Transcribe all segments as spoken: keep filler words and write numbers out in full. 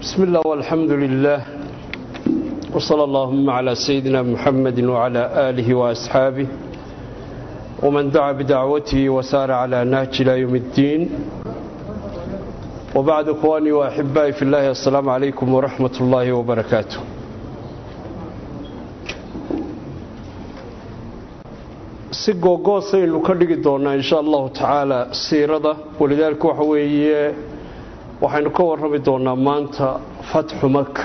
بسم الله والحمد لله وصلى اللهم على سيدنا محمد وعلى آله وأصحابه ومن دعا بدعوته وسار على نهج إلى يوم الدين وبعد إخواني وأحبائي في الله السلام عليكم ورحمة الله وبركاته. si googoosayn ka dhigi doonaa insha Allah taala siirada walidaalku waxa weeye waxaynu ka warrami doonaa maanta fatxu Makka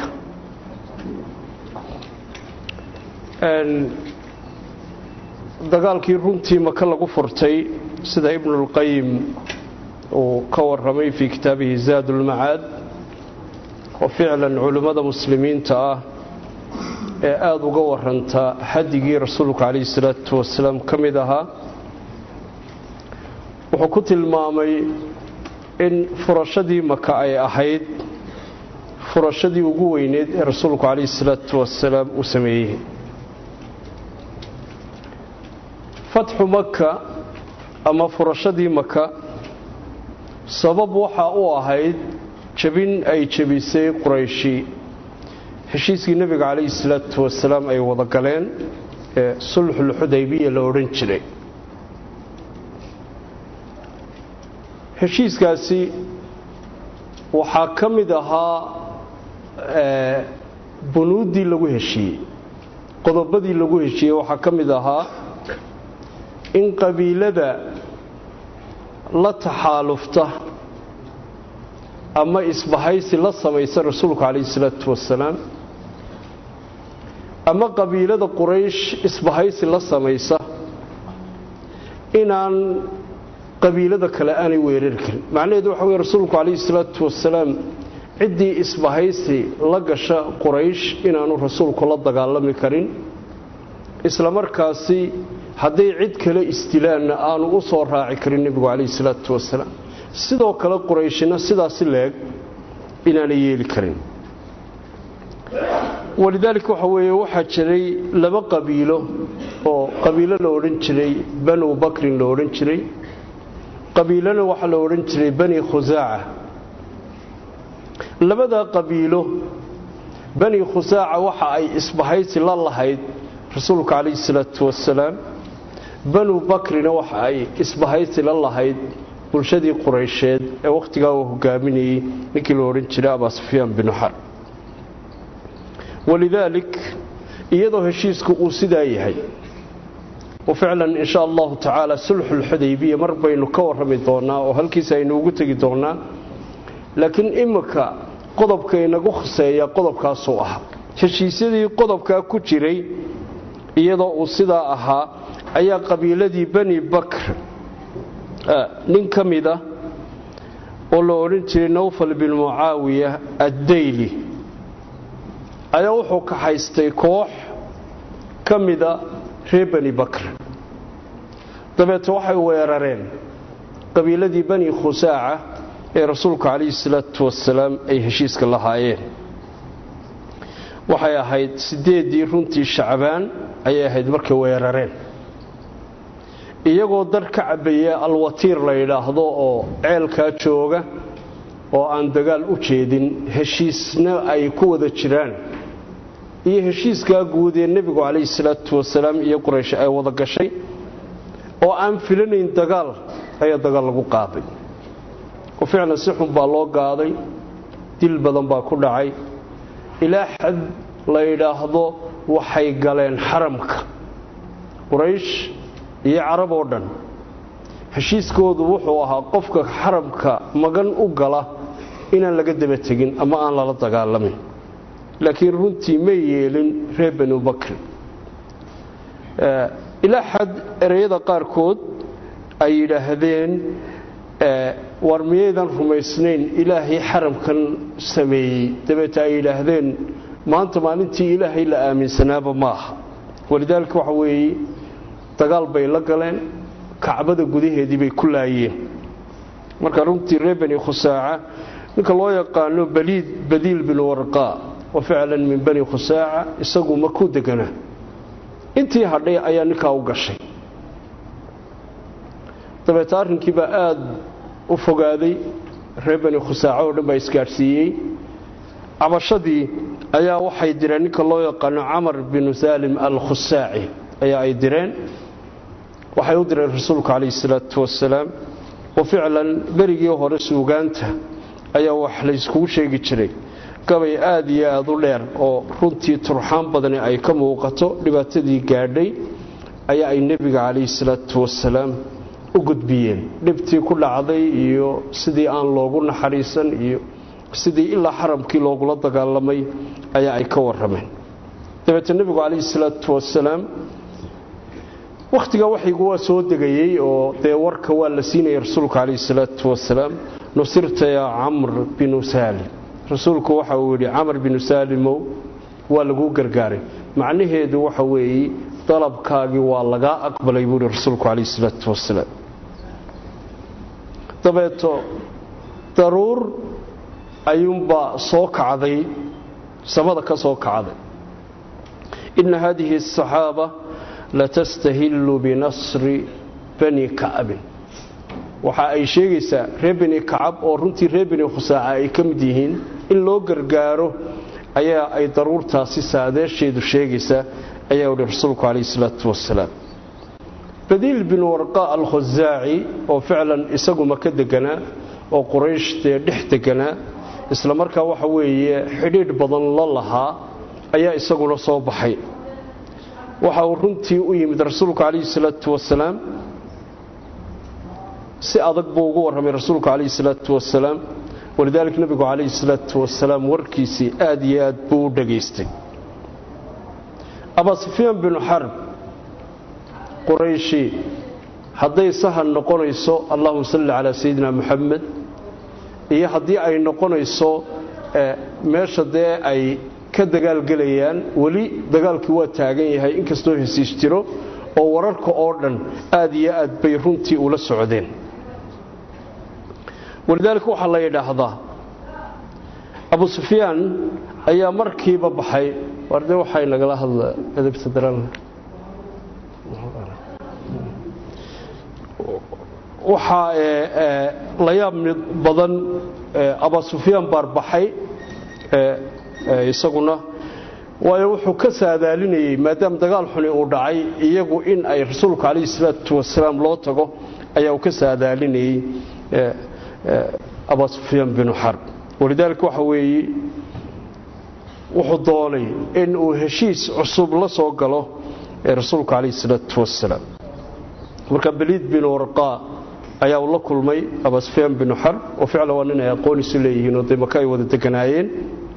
aan dagaalkii runtii Makka lagu furtay sida Ibn al-Qayyim oo ka warramay fi kitaabihi Zaadul Ma'aad oo ficlan culimada muslimiinta ah ee aad uga warranta hadigii rasuulka kaleey salaatu wasalaam kamid aha wuxuu ku tilmaamay in furashadii Makka ay ahayd furashadii ugu weyneed ee rasuulka kaleey salaatu wasalaam uu sameeyay. fatxu Makka ama furashadii Makka sabab waxa uu ahayd jabin ay jabisay Qurayshi heshiiskii nabiga kaleey salaatu wasalaam ay wada galeen ee sulhul Hudaybiyah la oran jiray. heshiiskaasi waxa kamid ahaa ee bunuudii lagu heshiiyay qodobadii lagu heshiiyay waxa kamid ahaa in qabiilada la taxaalufta ama isbahaysi la sameeyay rasuulka kaleey salaatu wasalaam ama qabiilada Quraysh isbahaysi la sameeysa inaan qabiilada kale aanay weerar karin. macnaheedu waxa weeye rasuulku kaleey salaatu wasalaam cidii isbahaysi la gasha Quraysh inaanu rasuulku la dagaalami karin isla markaasi haday cid kale istilaan aanu u soo raaci karin nabiga kaleey salaatu wasalaam sidoo kale Qurayshina sidaas leeg inaanay yeeli karin. walidaalka waxa weeye waxa jiray laba qabiilo oo qabiilo la oran jiray Banu Bakr la oran jiray qabiilana waxa la oran jiray Bani Khuzaa'a. labada qabiilo Bani Khuzaa'a waxa ay isbahaysi la lahayd rasuulka kaleey salaatu wasalaam Banu Bakrina waxa ay isbahaysi la lahayd bulshadii Quraysheed ee waqtiga uu hogaaminayay ninkii la oran jiray Abu Sufyaan bin Harb. ولذلك iyadoo heshiisku uu sidaa yahay oo ficlan insha Allah taala sulhul Hudaybiyah mar baynu ka warrami doonaa oo halkiisa aynu ugu tagi doonaa laakiin imika qodobka inagu khaseeya qodobkaas oo ah heshiisyadii qodobka ku jiray iyadoo uu sidaa ahaa ayaa qabiiladii Bani Bakr nin kamida oo la oran jiray Nawfal bin Muawiya ad-Dayli ayaa wuxuu ka haystay koox kamida reer Bani Bakr. dabeetana waxay weerareen qabiiladii Bani Khuzaa'a ee rasuulka kaleey salaatu wasalaam ay heshiiska lahaayeen. waxay ahayd sideedii runtii Shacbaan ayay ahayd markay weerareen iyagoo dar ka cabaya al-Watiir la yiraahdo oo ceelka jooga oo aan dagaal u jeedin heshiisna ay ku wada jiraan iyo heshiiska guud ee nabiga kaleey salaatu wasalaam iyo Quraysh ay wada gashay oo aan filanayn dagaal ayaa dagaal lagu qaaday oo ficlan si xun baa loo qaaday dil badan baa ku dhacay ilaa xad la yiraahdo waxay galeen xaramka Quraysh iyo Carab oo dhan. heshiiskoodu wuxuu ahaa qofka xaramka magan u gala inaan laga daba tagin ama aan la dagaalamin laakiin runtii ma yeelin reer Banu Bakr. ilaa xad ereyada qaarkood ay yiraahdeen war miyeedan rumaysnayn ilaahay xaramkan sameeyay dabeeta ay yiraahdeen maanta maalintii ilaahay la aaminsanaaba maaha. walidaalka waxa weeye dagaal bay la galeen Kacbada gudaheedii bay ku laayeen. marka runtii reer Bani Khuzaa'a ninka loo yaqaano Balid Badil bin Warqa oo ficlan min Bani Khuzaa'a isagu ma ku degana intii hadhay ayaa ninka u gashay. dabeeta arrinkii baa aad u fogaaday reer Bani Khuzaa'a oo dhan baa isgaarsiiyay cabashadii ayaa waxay direen ninka loo yaqaan Amr bin Salim al-Khusaa'i ayaa ay direen waxay u direen rasuulka kaleey salaatu wasalaam oo ficlan barigii hore suugaanta ayaa wax la isku sheegi jiray gabay aad iyo aad u dheer oo runtii turxaan badan ay ka muuqato dhibaatadii gaadhay ayaa ay nabiga kaleey salaatu wasalaam u gudbiyeen dhibtii ku dhacday iyo sidii aan loogu naxariisan iyo sidii ilaa xaramkii loogu la dagaalamay ayaa ay ka warameen dabeetana nabiga kaleey salaatu wasalaam waqtiga waxigu waa soo degayay oo de warka waa la siinay rasuulka kaleey salaatu wasalaam nusirta ya Amr bin Salim rasuulku waxa uu yiri Amr bin Salim waa lagu gargaaray macnaheedu waxa weeyii dalabkaagi waa laga aqbalay buu rasuulku kaleey salaatu wasalaam dabeeto daruur ayuunba soo kacday samada ka soo kacday in hadhihi as-sahaba la tastahillu bi nasri bani Ka'ab waxa ay sheegaysaa reer bani Ka'ab oo runtii reer bani Khusaa'a ay kamid yihiin in loo gargaaro ayaa ay daruurtaasi saadeesheedu sheegaysaa ayaa uu rasuulku kaleey salaatu wasalaam Badil bin Warqa al-Khuzaa'i oo ficlan isagu ma ka deganaa oo Quraysh dhex deganaa isla markaa waxa weeye xidhiidh badan la lahaa ayaa isaguna soo baxay waxa uu runtii u yimid rasuulka kaleey salaatu wasalaam si adag buu ugu warramay rasuulka kaleey salaatu wasalaam walidaalka nabiga kaleey salaatu wasalaam warkiisi aad iyo aad buu u dhageystay Abu Sufyaan bin Harb Qurayshi haday sahan noqonayso Allahumma salli ala sayidina Muhammad iyo hadii ay noqonayso meesha dee ay ka dagaal galayaan wali dagaalkii waa taagan yahay inkastoo hesiis jiro oo wararka oo dhan aad iyo aad bay runtii ula socdeen walidaalka waxa la yiraahdaa Abu Sufyaan ayaa markiiba baxay warde waxay nagala hadla adabta daran waxa ee la yaab badan Abu Sufyaan barbaxay ee isaguna waayo wuxuu ka saadaalinayay maadaam dagaal xun uu dhacay iyagu in ay rasuulka kaleey salaatu wasalaam loo tago ayaa uu ka saadaalinayay Abu Sufyaan bin Harb walidaalka waxa weeyii wuxuu doonay in uu heshiis cusub la soo galo rasuulka kaleey salaatu wasalaam marka Badil bin Warqa ayaa uu la kulmay Abu Sufyaan bin Harb oo ficlan waa nin ay aqoon isu leeyihiin oo deemaka ay wada deganaayeen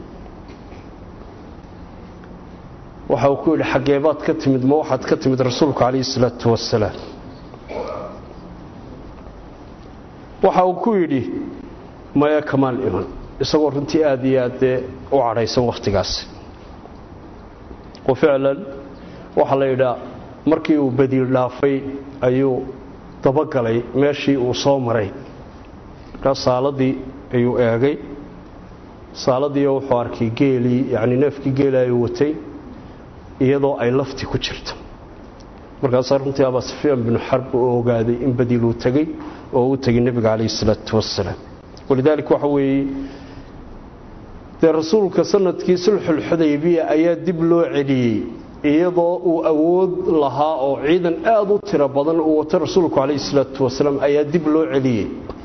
waxa uu ku yiri xageebaad ka timid ma waxaad ka timid rasuulka kaleey salaatu wasalaam waxa uu ku yiri ma ya kamal iman isagoo runtii aad iyo aad u caraysan waqtigaas oo ficlan waxa la yiraahdaa markii uu Badil dhaafay ayuu dabagalay meeshii uu soo maray ka saaladii ayuu eegay saaladii wuxuu arkay geeli yaani neefkii geelay watay iyadoo ay lafti ku jirto markaas runtii Abu Sufyaan bin Harb oo ogaaday in Badil uu tagay oo uu tagay nabiga kaleey salaatu wasalaam walidaalka waxa weeyii de rasuulka sanadkii sulhul Hudaybiyah ayaa dib loo celiyay iyadoo uu awood lahaa oo ciidan aad u tiro badan oo wata rasuulka kaleey salaatu wasalaam ayaa dib loo celiyay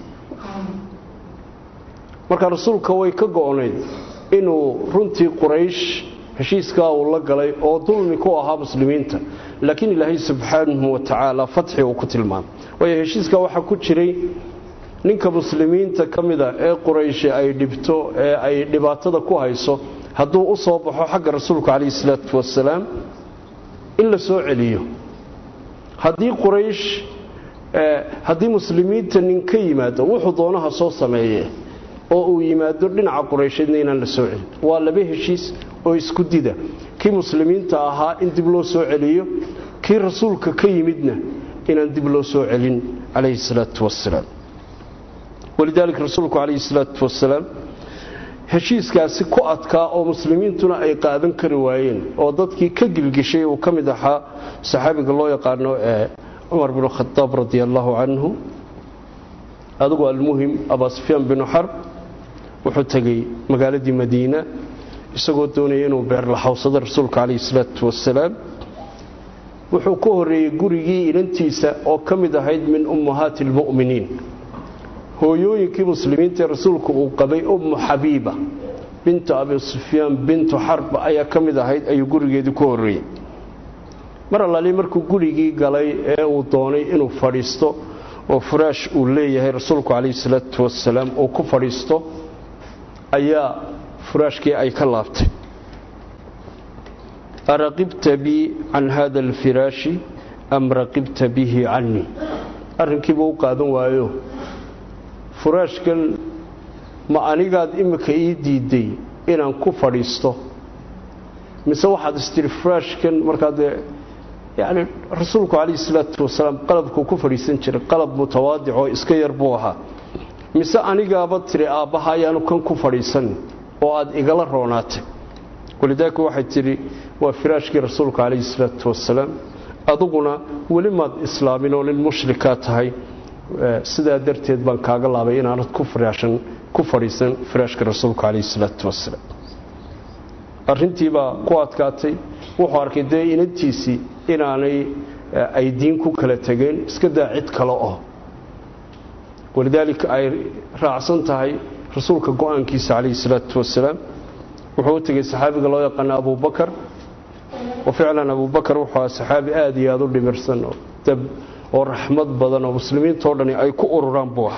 marka rasuulka way ka go'onayd inuu runtii Quraysh heshiiska uu la galay oo dulmi ku ahaa muslimiinta laakiin Ilaahay subhanahu wa ta'ala fatxi uu ku tilmaamay way heshiiska waxa ku jiray ninka muslimiinta kamida ee Quraysh ay dhibto ee ay dhibaatada ku hayso hadduu u soo baxo xagga rasuulka kaleey salaatu wasalaam in la soo celiyo haddii Quraysh ee haddii muslimiinta nin ka yimaado wuxuu doonaha soo sameeyay oo uu yimaado dhinaca Quraysheedna inaan la soo celin waa laba heshiis oo isku dida kii muslimiinta ahaa in dib loo soo celiyo kii rasuulka ka yimidna inaan dib loo soo celin alayhi salaatu wasalaam walidaalka rasuulku alayhi salaatu wasalaam heshiiskaasi ku adkaa oo muslimiintuna ay qaadan kari waayeen oo dadkii ka gilgishay oo kamid ahaa saxaabiga loo yaqaano ee Umar bin Khattab radiyallahu anhu adigu almuhim Abu Sufyaan bin Harb wuxuu tagay magaaladii Madiina isagoo doonaya inuu beer la xawsado rasuulka kaleey salaatu wasalaam wuxuu ku horeeyay gurigii inantiisa oo kamid ahayd min ummahatil mu'miniin hooyooyinkii muslimiinta rasuulku uu qabay ummu Habiba bint Abi Sufyan bint Harb ayaa kamid ahayd ayuu gurigeedii ku horeeyay mar allaali markuu gurigii galay ee uu doonay inuu fadhiisto oo furaash uu leeyahay rasuulku kaleey salaatu wasalaam oo ku fadhiisto ayaa furaashkii ay ka laabtay araqibta bi an hada alfirash am raqibta bihi anni arrinkii buu qaadan waayo furaashkan ma anigaad imika ii diiday inaan ku fadhiisto mise waxaad istiri furaashkan markaad يعني رسولك عليه الصلاة والسلام قلبك كفر يسنجر قلب متواضع وإسكير بوها مسا أنيقا بطري آبها يانو كان كفر يسن وعاد إقال الرونات ولذلك واحد تري وفراشك رسولك عليه الصلاة والسلام أضغنا ولما إسلامين وللمشركات هاي سيدا درتيد بان كاقل عبين عرض كفر عشان كفر يسن فراشك رسولك عليه الصلاة والسلام أرنتي با قوات كاتي وحارك دي إنتيسي inaanay ay diin ku kala tageen iska daacid kale oo walidaalika ay raacsan tahay rasuulka go'aankiisa kaleey salaatu wasalaam wuxuu tagay saxaabiga loo yaqaan Abu Bakar oo ficlan Abu Bakar wuxuu saxaabi aad iyo aad u dhimirsan oo dab oo raxmad badan oo muslimiinta oo dhan ay ku ururaan buuxa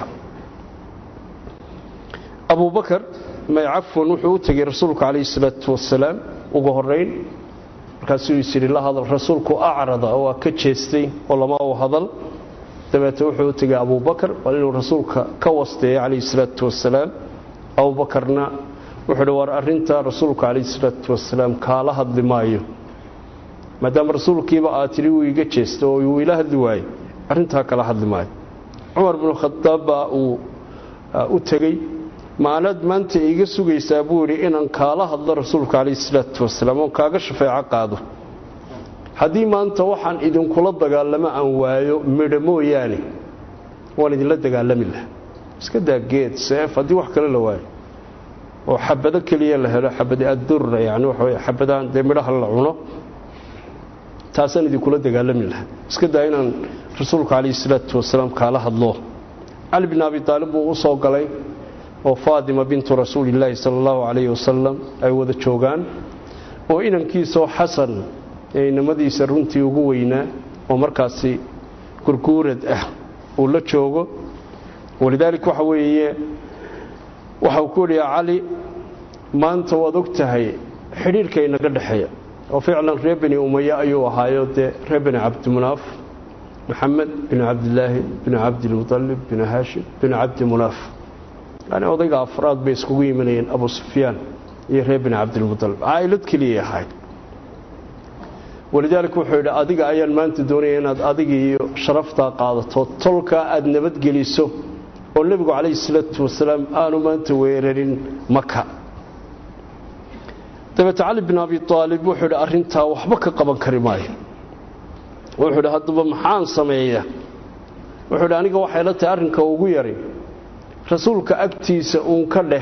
Abu Bakar ma yafwan wuxuu tagay rasuulka kaleey salaatu wasalaam ugu horeyn markaasuu yiri la hadal rasuulku aarada oo ka jeestay oo lama uu hadal dabeetana wuxuu tagay Abu Bakar oo inuu rasuulka ka wastay kaleey salaatu wasalaam Abu Bakarna wuxuu war arinta rasuulka kaleey salaatu wasalaam kaala hadli maayo maadaama rasuulkiiba aatiri uu iga jeesto oo uu ila hadli waayay arinta kala hadli maayo Umar ibn Khattab uu u tagay maanad maanta iga sugaysaa buu yiri inaan kaala hadlo rasuulka kaleey salaatu wasalaam oo kaaga shafeeco qaado hadii maanta waxaan idin kula dagaalamo aan waayo midhamooyaani waan idin la dagaalami lahaa iska daageed seef hadii wax kale la waayo oo xabado kaliya la helo xabadi adur yaani waxa xabadaan de midhaha la cuno taasan idin kula dagaalami lahaa iska daa inaan rasuulka kaleey salaatu wasalaam kaala hadlo Ali ibn Abi Talib uu soo galay oo Fatima bint Rasuulillah sallallahu alayhi wasallam ay wada joogan oo inankiisa Xasan ee namadiisa runtii ugu weynaa oo markaasi gurguurad ah oo la joogo walidaalika waxa weeye waxa uu ku leeyahay Ali maanta wad ogtahay xiriirka inaga dhaxeeya oo ficlan reer bani Umayya ayuu ahaayo de reer bani Abd Munaf Muhammad bin Abdullah bin Abd al-Muttalib bin Hashim bin Abd Munaf أنا أضيق أفراد بيسكوي منين أبو سفيان يهرب بن عبد المطلب عائلة كلية هاي ولذلك وحيد أضيق أيان ما أنت دوني أنا أضيق شرفتا قاضت وطلق أدنبت جليسه والنبي عليه الصلاة والسلام آنو ما أنت ويرين مكة تبت علي بن أبي طالب وحيد أرنتها وحبك قبل كريماي وحيد هدب محان سمية وحيد أنيق وحيلتي أرنك وغيري rasuulka agtiisa uu ka dheh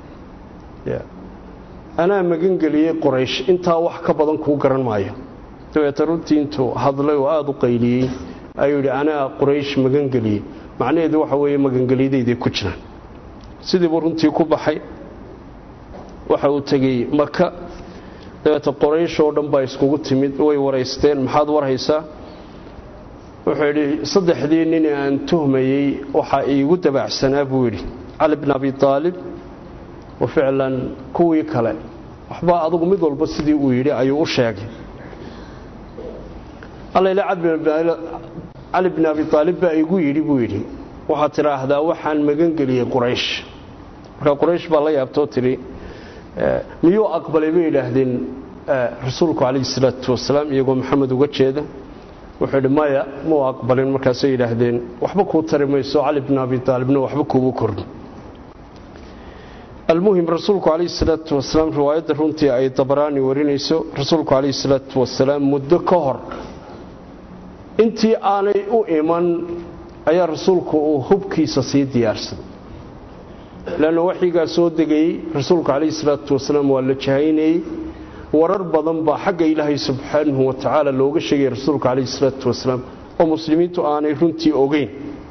ana magan galiyay Quraysh inta wax ka badan ku garan maayo dabeetana runtii intuu hadlay oo aad u qayliyay ayuu ana Quraysh magan galiyay macnaheedu waxa weeye magan galiyadeedii ku jiraan sidii buu runtii ku baxay waxa uu tagay Makka dabeetana Quraysh oo dhan baa iskugu timid way wareysteen maxaad warhaysaa wuxuu yiri saddexdii nin aan tuhmayay waxa iigu dabacsanaa buu yiri Ali ibn Abi Talib oo ficlan kuwii kale waxba adigu mid walba sidii uu yiri ayuu u sheegay Allah ila Ali ibn Abi Talib baa iigu yiri buu yiri waxa tiraahdaa waxaan magan galiyay Quraysh marka Quraysh baa la yaabtoo tiri miyuu aqbalay bay yiraahdeen rasuulku kaleey salaatu wasalaam iyagoo Maxamed uga jeeda wuxuu maya ma aqbalin markaas ay yiraahdeen waxba ku tarimayso Ali ibn Abi Talibna waxba kuugu kordhin المهم رسولك عليه الصلاة والسلام رواية runtii ay Tabarani warinayso rasuulku عليه الصلاة والسلام muddo ka hor intii aanay u iman ayaa rasuulku uu hubkiisa sii diyaarsaday لأنه وحيقا سودقي رسولك عليه الصلاة والسلام ولا جهيني ورر بدن با حق إلهي سبحانه وتعالى لوغا شيغي رسولك عليه الصلاة والسلام ومسلمين aanay runtii ogeyn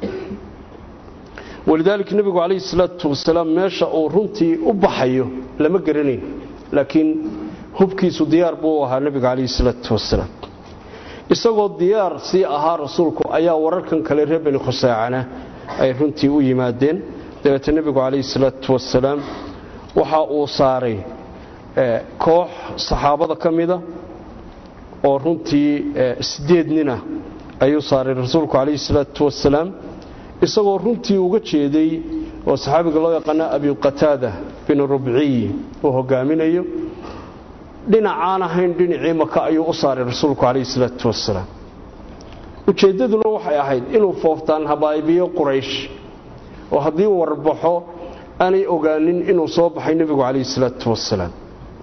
ولذلك النبي عليه الصلاة والسلام meesha oo runtii u baxayo lama garanay laakiin hubkiisu diyaar buu ahaa nabiga عليه الصلاة والسلام isagoo diyaar si ahaa rasuulku ayaa wararkan kale reer bani khusaacana ay runtii u yimaadeen dabeeta nabigu عليه الصلاة والسلام waxa uu saaray koox saxaabada kamida oo runtii sideed nina ayuu saaray rasuulku عليه الصلاة والسلام isagoo runtii uga jeeday oo saxaabiga loo yaqaan Abi Qatada bin Rub'i oo hogaaminayo dhinacaan ahayn dhinacii Maka ayuu u saaray rasuulku عليه الصلاة والسلام ujeedaduna waxay ahayd inuu fooftaan habaabiyo Quraysh oo hadii warbaxo aanay ogaanin inuu soo baxay nabigu عليه الصلاة والسلام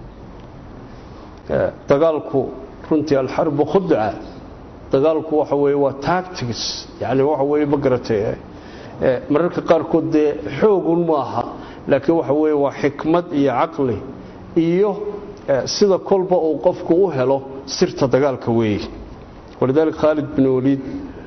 dagaalku runtii al-harb khud'a dagaalku waxa weeye waa tactics yaani waxa weeye magaratay ee mararka qaar kood xoogun ma aha laakiin waxa weeye waa xikmad iyo aqli iyo sida kolba uu qofku u helo sirta dagaalka weeye walidaalka Khalid bin Walid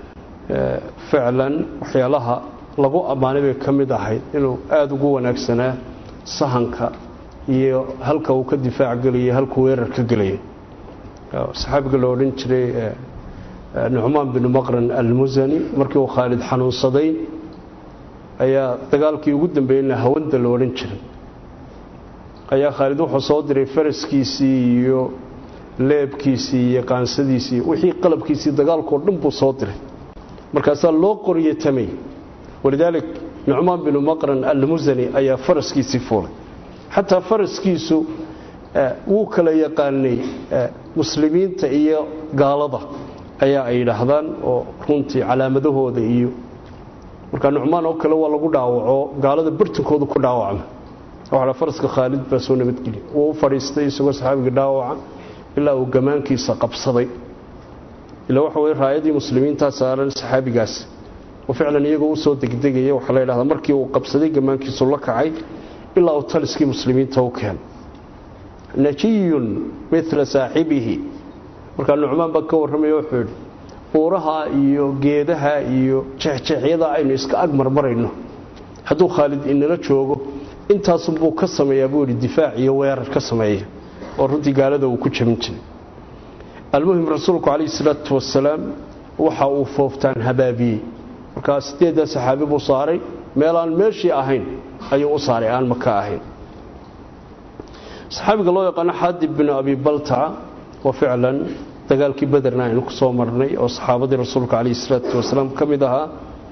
ficlan waxyaalaha lagu amaanay kamid ahayd inuu aad ugu wanaagsanaa sahanka iyo halka uu ka difaac galiyay halka weerar ka galiyay saxaabiga loo oran jiray Nu'man bin Maqran al-Muzani markii uu Khalid xanuunsaday ayaa dagaalkii ugu dambeeyay hawanda loo oran jiray ayaa Khalid wuxuu soo diray faraskiisii iyo leebkiisii iyo qaansadiisii wixii qalabkiisii dagaalkoo dhan buu soo diray markaas loo qoriyay tamay walidaalك Nu'man bin Maqran al-Muzani ayaa faraskiisii fuulay حتى فرسكيسو wuu kala yaqaanay muslimiinta iyo gaalada ayaa ay yiraahdaan oo runtii calaamadahooda iyo marka Nu'man oo kale waa lagu dhaawaco gaalada bartikooda ku dhaawacmay waxa faraska Khalid baa soo nabadgeliyay oo fariistay isagoo saxaabiga dhaawaca ilaa uu gamaankiisa qabsaday ilaa waxa way raayadii muslimiinta saaran saxaabigaas oo ficlan iyagu u soo degdegay waxa la yiraahdaa markii uu qabsaday gamaankiisa la kacay ilaa uu taliskii muslimiinta u keen najiyun mithla saahibihi marka Nu'man ba ka warramayo wuxuu buuraha iyo geedaha iyo jeexjeexyada aynu iska ag marmarayno haduu Khalid inala joogo intaas buu ka sameeyaa buu difaac iyo weerar ka sameeyaa oo runtii gaalada uu ku jabin jiray almuhim rasuulku عليه الصلاة والسلام waxa uu fooftaan habaabi marka sideeda saxaabi buu saaray meelaan meeshii ahayn ayuu u saaray aan Maka ahayn saxaabiga loo yaqaan Hadib bin Abi Balta'a oo ficlan dagaalkii Badarna inuu soo marnay oo saxaabadii rasuulka عليه الصلاة والسلام kamid ahaa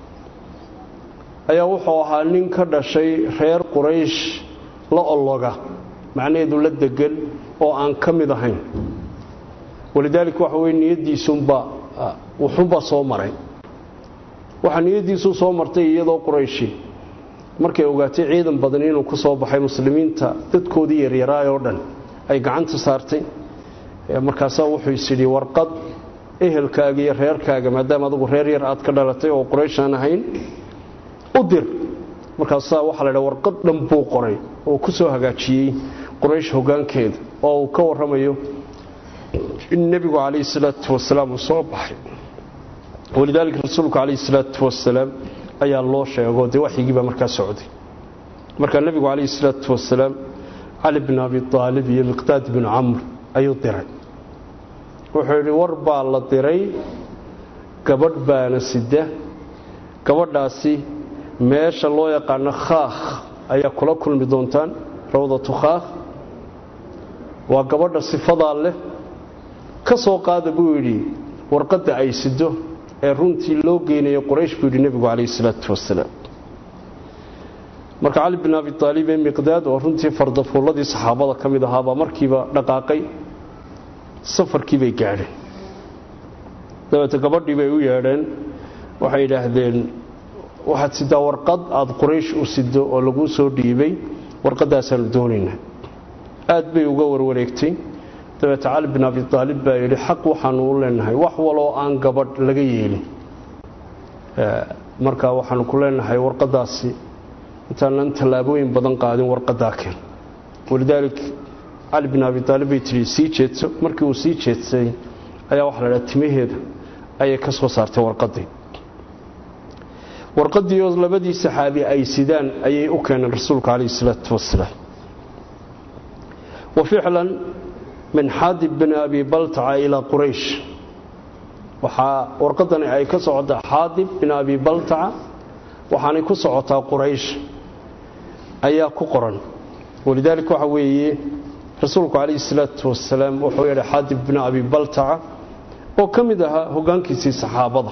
ayaa wuxuu ahaa nin ka dhashay reer Quraysh la ologa macnaheedu la degan oo aan kamid ahayn walidaalك waxa weey niyadiisunba wuxuunba soo maray waxa niyadiisu soo martay iyadoo Qurayshi markay ogaatay ciidan badan inuu ku soo baxay muslimiinta dadkoodii yaryaraay oo dhan ay gacanta saartay markaas wuxuu isiri warqad ehelkaaga iyo reerkaaga maadaama adigu reer yar aad ka dhalatay oo Quraysh aan ahayn u dir markaas waxa la yiraahdaa warqad dhan buu qoray oo ku soo hagaajiyay Quraysh hoggaankeeda oo uu ka warramayo in nabigu عليه الصلاة والسلام soo baxay walidaalka rasuulku عليه الصلاة والسلام ayaa loo sheego de waxigiiba markaa socday marka nabigu عليه الصلاة والسلام علي بن أبي طالب iyo Miqdad bin Amr ayuu diray wuxuu yiri war baa la diray gabadh baana sida gabadhaasi meesha loo yaqaan Khaakh ayaa kula kulmi doontaan rawdatu Khaakh waa gabadha sifada leh ka soo qaada buu yiri warqada ay sido ee runtii loo geenay Quraysh buu nabigu عليه الصلاة والسلام marka Ali bin Abi Talib ee Miqdad oo runtii fardafuuladii saxaabada kamid ahaa markiiba dhaqaaqay safarkii bay gaadheen dabada gabadhii bay u yeedheen waxay yiraahdeen waxaad sidaa warqad aad Quraysh u sido oo lagu soo dhiibay warqadaas aan doonayna aad bay uga warwareegtay dabada Ali bin Abi Talib baa yiri xaq waxaan u leenahay wax walo aan gabadh laga yeelin ee marka waxaan ku leenahay warqadaasi intaan tallaabooyin badan qaadin warqadaa keen walidalik cali bin abi taalib ay tiri sii jeedso markii uu sii jeedsay ayaa waxa la dhahay timaheeda ayay ka soo saartay warqadii warqadii oo labadii saxaabi ay sidaan ayay u keeneen rasuulka kaleey salaatu wasalaam وفعلا من حادب بن أبي بلتعة إلى قريش وحا ورقدنا أي كسعود حادب بن أبي بلتعة وحاني كسعود قريش أي كقرن ولذلك وحوي رسولك عليه الصلاة والسلام وحوي حادب بن أبي بلتعة وكمدها هو كان كيسي صحابة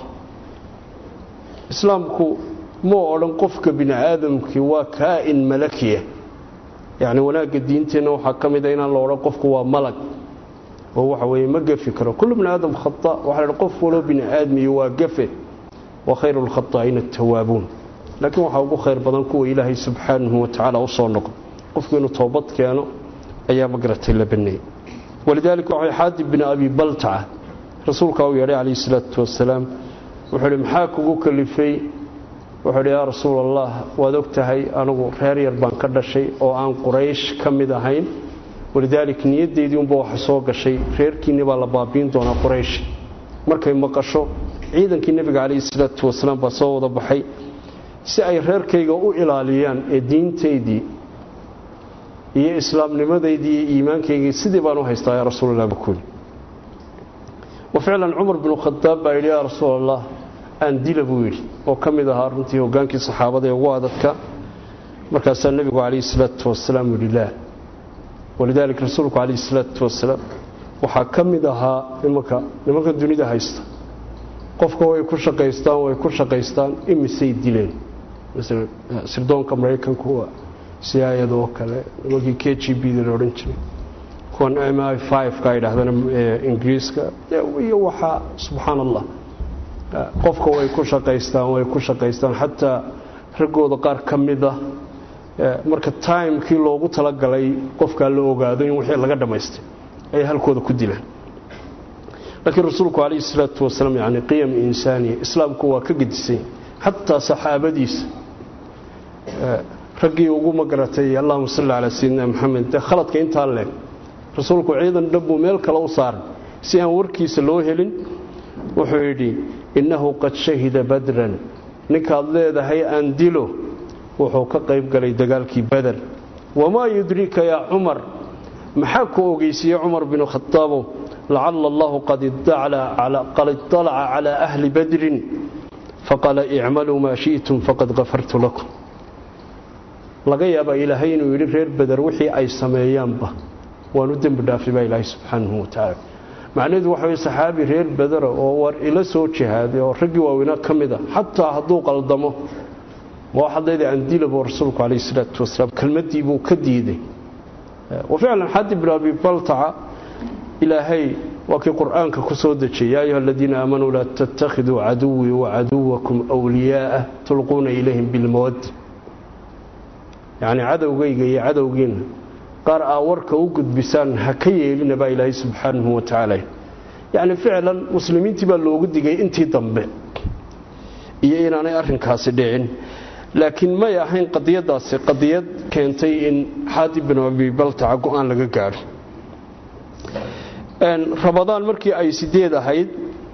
إسلامكو مو أولن قفك بن آدمك وكائن ملكية يعني wanaag diinteena waxa kamida in la oran qofku waa malag oo waxa weey ma gafi karo kullu min aadam khata waxa la qof walo bin aadmi waa gafe wa khayrul khata'in at-tawwabun laakiin waxa ugu khayr badan kuwa ilaahay subhanahu wa ta'ala u soo noqo qofku inuu toobad keeno ayaa magratay la banay walidaalika waxa Hadib bin Abi Balta'a rasuulka uu yiri alayhi salatu wasalaam wuxuu maxaa kugu kalifay wuxuu yaa rasuulallah waad ogtahay anigu reer yar baan ka dhashay oo aan quraysh kamid ahayn walidaalika niyadeedii unba waxa soo gashay reerkiina baa la baabiin doona quraysh markay maqasho ciidankii nabiga kaleey salaatu wasalaam baa soo wada baxay si ay reerkayga u ilaaliyaan ee diinteedii iyo islaamnimadeedii iyo iimaankayga sidii baan u haystaa yaa rasuulallah bakuul وفعلا عمر بن الخطاب قال يا رسول الله أن دلبويل وكمل هارنتي وقانك الصحابة ووادتك مركز النبي عليه الصلاة والسلام لله ولذلك رسولك عليه الصلاة والسلام وحكم دها لمكة لمكة الدنيا ده هيست قفك ويكون شقيستان ويكون شقيستان إم سيد دلين مثلا سردون كامريكان كوا سيايا دوكالة لمكة كي جي بي دلورنشن كون ام اي خمسة قاعدة هذا إنجليز كا يوحى سبحان الله qofka way ku shaqeystaan way ku shaqeystaan hatta ragooda qaar kamida marka time-kii loogu tala galay qofka la ogaado in wixii laga dhameystay ay halkooda ku dilaan laakiin rasuulku kaleey salaatu wasalaam yaani qiyam insani islaamku waa ka gidisay hatta saxaabadiisa ragii ugu magaratay Allahumma salli ala sayyidina Muhammad khaladka inta leeg rasuulku ciidan dhabu meel kale u saar si aan warkiisa loo helin wuxuu yiri إنه قد شهد بدرا نكاد ليدهي أندلو وحوك قيب قلي دقالكي بدر وما يدريك يا عمر محاكو أغيسي يا عمر بن الخطاب لعل الله قد اطلع على, قد اطلع على أهل بدر فقال اعملوا ما شئتم فقد غفرت لكم لقي أبا إلهين ويرير بدر وحي أي سميان به وندم بدافع إلهي سبحانه وتعالى macnaheedu waxa weey saxaabi reer badar oo war ila soo jihaaday oo ragii waawina kamida hatta haduu qaldamo waxadeeda aan dilabo rasuulku kaleey salaatu wasalaam kalmadii buu ka diiday وفعلا حد بن ابي بلتعه الهي وكي قرانك كسو دجي يا ايها الذين امنوا لا تتخذوا عدوي وعدوكم اولياء تلقون اليهم بالمود يعني عدوغيga iyo cadowgiina قار أورك وجد بسان هكيه لنبى الله سبحانه وتعالى يعني فعلا مسلمين تبى الوجود جاي أنتي ضمبه إيه أنا أرهن كاسدين لكن ما يحين قضية داس قضية كانتي إن حاتب بن أبي بلتعة قان لجار إن رمضان مركي أي سديد هيد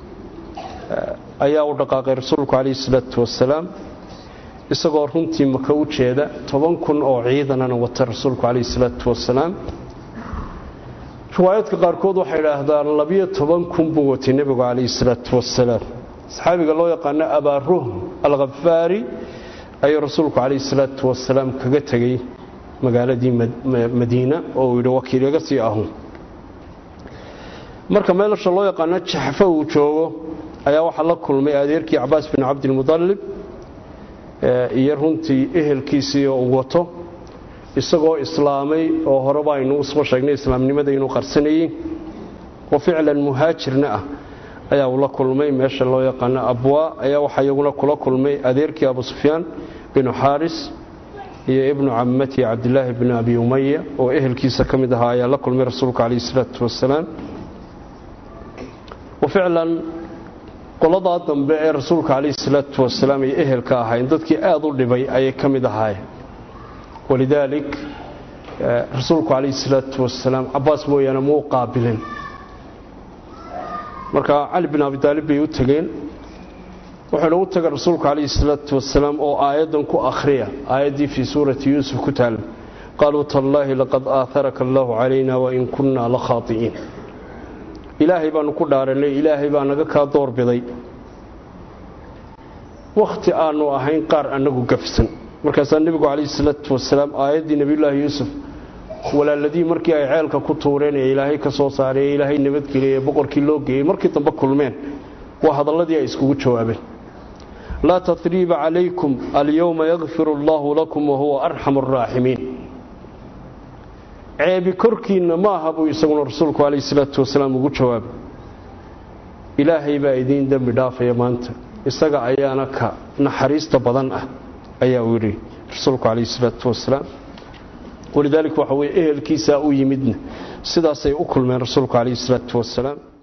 أيها ودقائق رسولك عليه الصلاة والسلام isagoo runtii maka u jeeda toban kun oo ciidanana wata rasuulku kaleey salaatu wasalaam riwaayadka qaar kood waxay yiraahdaan laba iyo toban kun buu watay nabiga kaleey salaatu wasalaam saxaabiga loo yaqaan Abaa Ruhm al-Ghaffari ay rasuulku kaleey salaatu wasalaam kaga tagay magaaladii Madiina oo uu wakiiliga sii ahaa marka meesha loo yaqaan Jahfa uu joogo ayaa waxa la kulmay adeerkii Abbas bin Abdul Muttalib iyo runtii ehelkiisii oo wato isagoo islaamay oo horeba aynu soo sheegnay islaamnimada inuu qarsanayay oo ficlan muhaajirna ah ayaa uu la kulmay meesha loo yaqaan Abwa ayaa waxa iyaguna kula kulmay adeerkii Abu Sufyaan bin Haris iyo ibnu ammati Abdullah ibn Abi Umayya oo ehelkiisa kamid ahaa ayaa la kulmay rasuulka kaleey salaatu wasalaam وفعلا qolada dambe ee rasuulka kaleey salaatu wasalaam ay ehelka ahayn dadkii aad u dhibay ay kamid ahaayeen ولذلك رسولك عليه الصلاة والسلام عباس مويانا مو قابلين marka Ali bin Abi Talib bay u tageen wuxuu u tagay rasuulka kaleey salaatu wasalaam oo aayadan ku akhriya aayadii fi suurati Yusuf ku taal qaalu tallahi laqad aatharaka Allahu alayna wa in kunna la khati'in ilaahi baan ku dhaaranay ilaahi baa naga ka doorbiday waqti aanu ahayn qaar anagu gafsan markaas nabigu kaleey salaatu wasalaam aayadii nabiyullaahi Yusuf walaaladii markii ay ceelka ku tuureen ilaahay ka soo saaray ilaahay nabad geliyay boqorkii loo geeyay markii dambe kulmeen waa hadaladii ay iskugu jawaabeen la tathriba alaykum al-yawma yaghfiru Allahu lakum wa huwa arhamur rahimin ceebi korkiina ma aha buu isaguna rasuulku kaleey salaatu wasalaam ugu jawaabay ilaahay baa idin dambi dhaafay maanta isaga ayaana ka naxariista badan ah ayaa uu yiri rasuulku kaleey salaatu wasalaam ولذلك وحوي اهل كيسا او يمدنا سداسay u kulmeen rasuulku kaleey salaatu wasalaam